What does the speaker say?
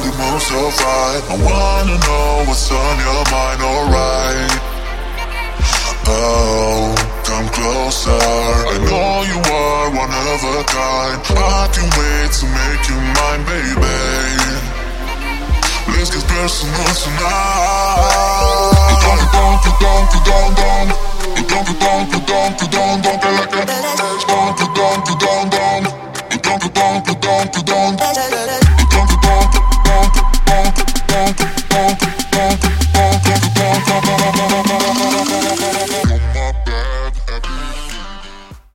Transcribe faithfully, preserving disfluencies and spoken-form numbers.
barely move so right. I wanna know what's on your mind, alright. Oh, come closer. I know you are one of a kind. I can't wait to make you mine, baby. Let's get personal tonight. Don't, don't, don't, don't, don't, don't, don't, don't, don't,